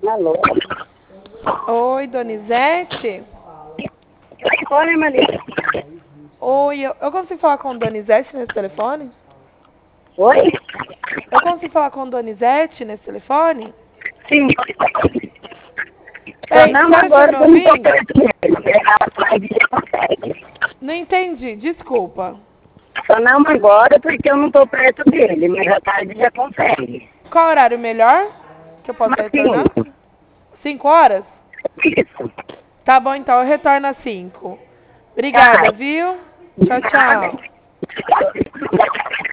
Alô? Oi, Donizete? Oi, Maria. Oi, eu consigo falar com Donizete nesse telefone? Oi? Eu consigo falar com Donizete nesse telefone? Sim. Só Ei, a não senhora está agora me que eu não tô ouvindo? perto dele. Ela pode já consegue. Não entendi, desculpa. Só não agora porque eu não tô perto dele, mas à tarde já consegue. Qual horário melhor que eu possa Mas sim, retornar? 5 horas? isso. Tá bom, então eu retorno às 5. Tá. Obrigada, viu? De Tchau, nada. tchau.